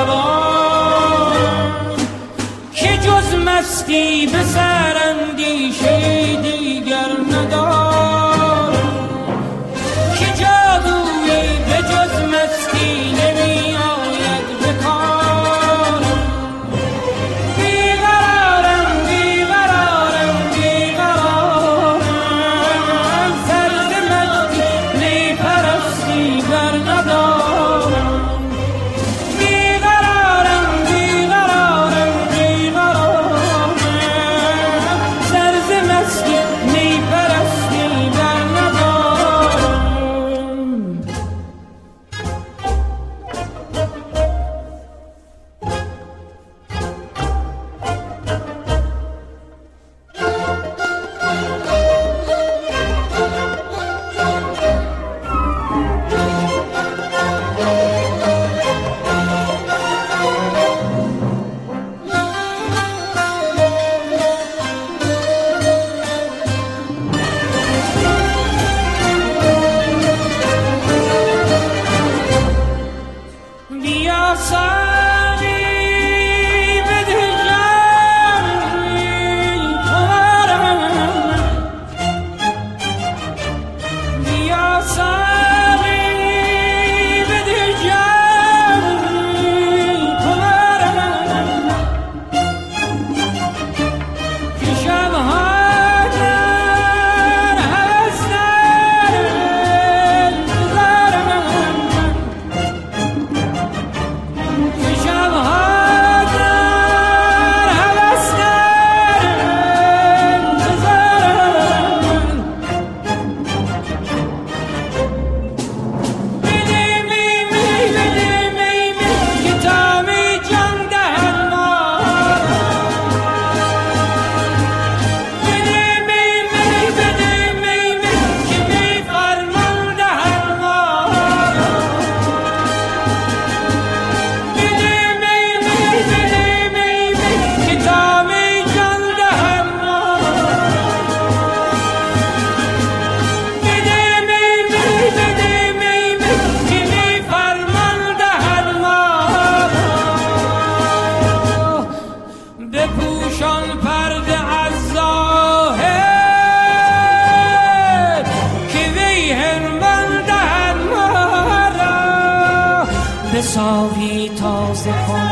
توانم که جز مستی به سراندیشه دیگر ندارم، که جادویی به جز مستی نمی آید به کارم. بیقرارم بیقرارم بیقرارم، فرد مستی می پرستی بر ندارم. بیقرارم بیقرارم بیقرارم، فرد مستی می پرستی بر ندارم. بیا ساقی بده جامی خمارم، بیا ساقی بده جامی خمارم، که شبها در هوس دارم انتظارم، که شبها در هوس دارم انتظارم. بده می بده می که تا می جان دهد مارم، بده می بده می که می فرمان دهد مارم، بده می که تا می جان دهد مارم، بده می که می فرمان دهد مارم. بپوشان پرده از ظاهر که وی هرمان دهد مارا، بساقی تازه کن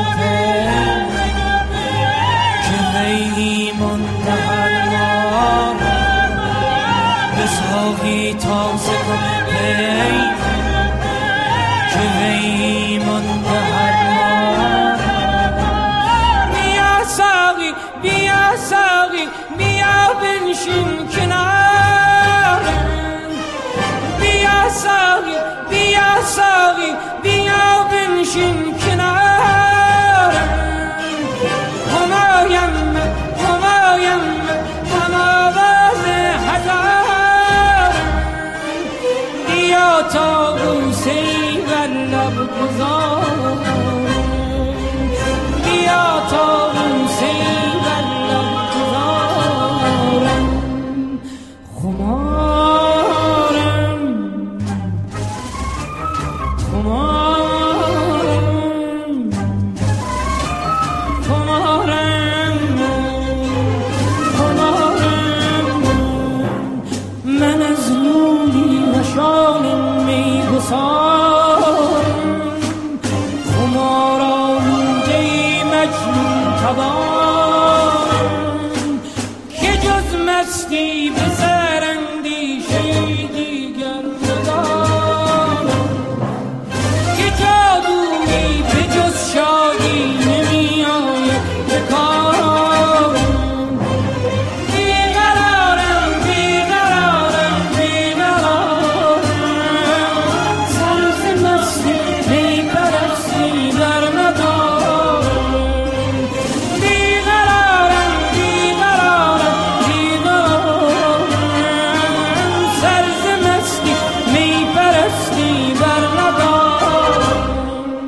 که وی ایمان دهد مارا، بساقی تازه کن که وی ایمان دهد مارا. بیا ساقی بیا ساقی بیا بنشین کنارم، بیا ساقی بیا ساقی بیا بنشین کنارم. همایم همایم هم آواز هزارم، بیا تا بوسه‌ای بر لب گذارم، بیا تا بوسه‌ای بر لب گذارم. خمارم خمارم خمارم خمارم، من از لولی و شال میگسارم، خمار آلوده مجنون تبارم، که جز مستی به سراندیشه دیگر ندارم، که جادویی به جز شادی نمی آید به کارم. بیقرارم بیقرارم بیقرارم، سرز مستی می پرستی در ندارم. بیقرارم بیقرارم بیقرارم، سرز مستی می پرستی بر ندارم.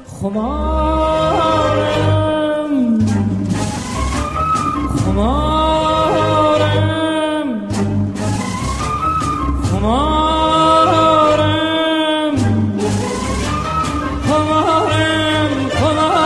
خمارم خمارم خمارم خمارم خمارم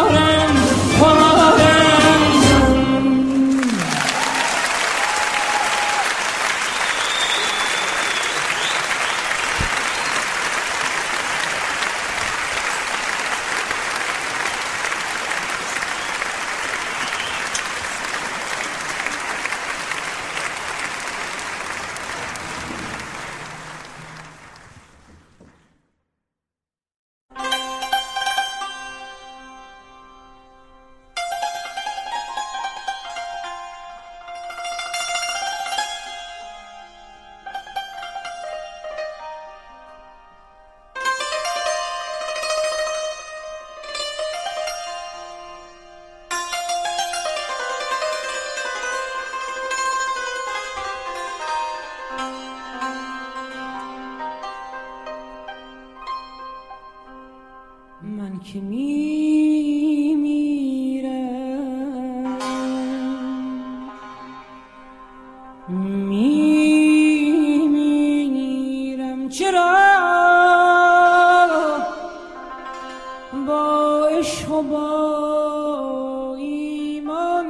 ایمان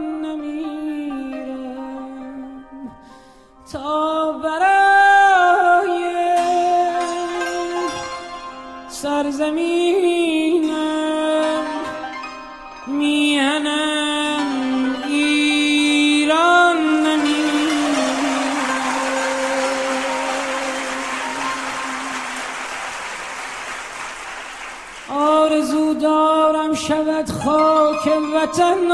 نمیرم تا برای سرزمینم میهنم ایران نمیرم. آرزو دارم شود خاک وطن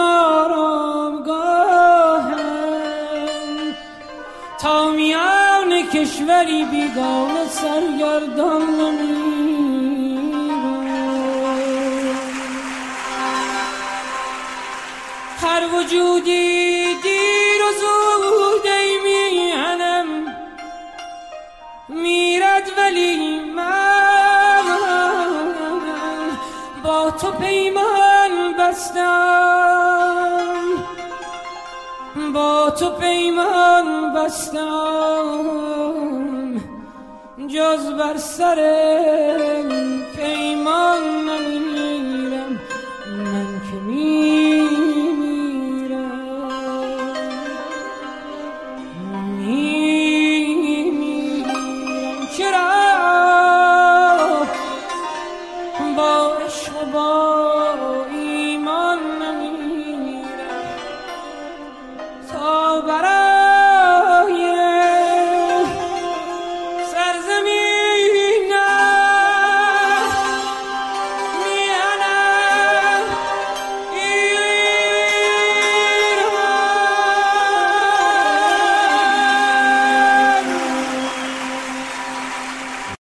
آرامگاهم تا میان کشوری بیگانه سرگردان نمیرم. هر وجودی دیر و زود ای میهنم میرد ولی من با تو پیمان بستم، با تو پیمان بستم، جز بر سر پیمان نمیرم. من که